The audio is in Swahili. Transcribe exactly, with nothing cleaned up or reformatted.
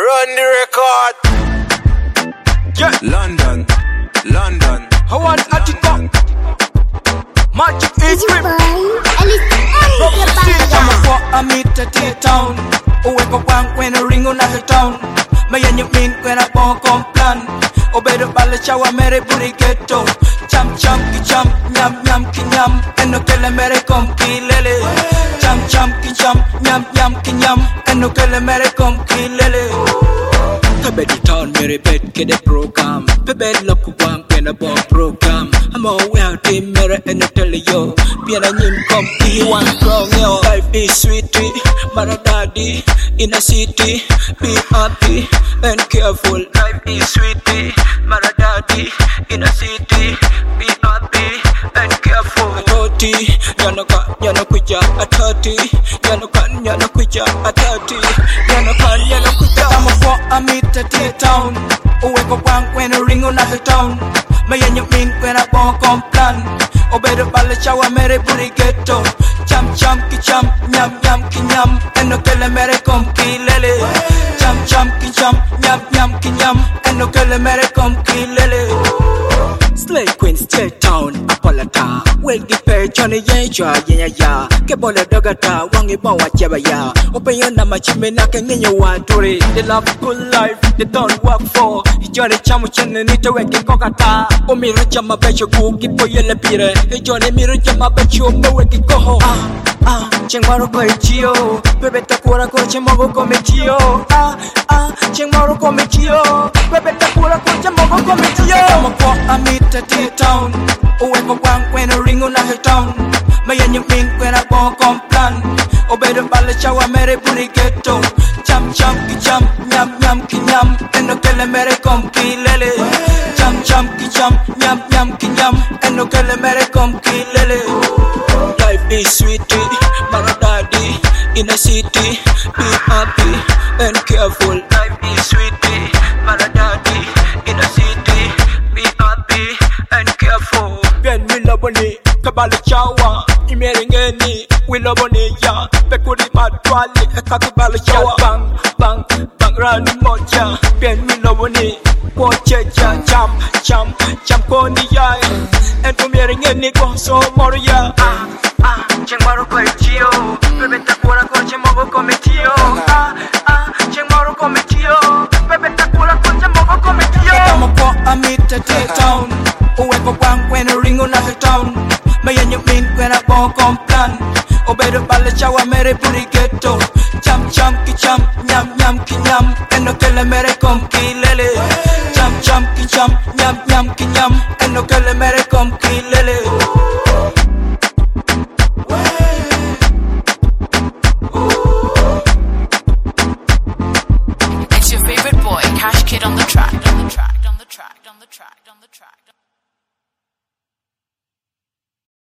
Run the record. Yeah. London, London. I want a tick up. Magic is grip. Kama kwa amita T-Town. Uweko wang kwena ringo na the town. Maya nyumin kwena bon komplan. Obedo bala chawa mere buri ghetto. Cham cham ki cham, nyam nyam ki nyam. Eno kele mere kom ki lele. Cham cham ki cham, nyam nyam ki nyam. Eno kele mere kom ki lele. Pebe di town mere bed ke de program. Pebe loku wang kwena bon program. I'm all well team mere eno tele yo. Piana nyim kom ki one strong yo. Life is sweetie, mara daddy in a city. Be happy and careful. Life is sweetie, mara daddy in a city. Be happy and careful. Atoti, yana ka, yana kuja. Atoti, yana ka, yana kuja. Atoti, yana ka, yana kuja. Kama kwa amita T-Town. Uweko wang kwena ringo na the town. Maya nyumin kwena bon komplan. Obedo bala chawa mere buri ghetto. Cham cham ki cham, nyam nyam ki nyam. Eno kele mere kom ki lele. Cham cham ki cham, nyam nyam ki nyam. Eno kele mere kom ki lele. Slay Queen, Straight Town, Apolata. Well, the pair, Johnny Yaja, ya ya. Kebola Dogata, Wangi Bawa Jabaya. Open your number, Chimena, can you want to read? They love good life, they don't work for. Johnny Chamuchan and Nito and Kokata. Omira Chama Bet you cook, keep your yellow pire. Johnny Mira Chama Bet you know where you go. Ah, ah, Chemaro Coichio. Pepeta Cura Cochamogo Cometio. Ah, ah, Chemaro Cometio. Pepeta Cura Cochamogo Cometio. Amita T-Town. Uweko wang kwena ringo na the town. Maya nyumin kwena bon komplan. Obedo bala chawa mere buri ghetto. Cham cham ki cham, nyam nyam ki nyam. Eno kele mere kom ki lele. Cham cham ki cham, nyam nyam ki nyam. Eno kele mere kom ki lele. Life is sweetie, mara daddy in a city. Be happy and careful. Life is sweetie, mara daddy in a city. Be happy and careful. Ben we love ni kabala chawa. Imerengeni we love ni ya. Pekuri madwali ekakubala chawa. Bang bang bang rani moja. Ben we love ni poche cha cham cham cham koni ya. Ento merengeni ko so moria. Ah ah chengmaro koichio. Pepeta kura koche mogo kometio. Ah ah chengmaro kometio. Pepeta kura koche mogo kometio. Kama kwa amita T-Town. Uweko wang kwena ringo na the town. Maya nyumin kwena bon komplan. Obedo bala chawa mere buri ghetto. Cham cham ki cham, nyam nyam ki nyam. Eno kele mere kom ki lele. Cham cham ki cham, nyam nyam ki nyam. Eno kele mere kom ki lele.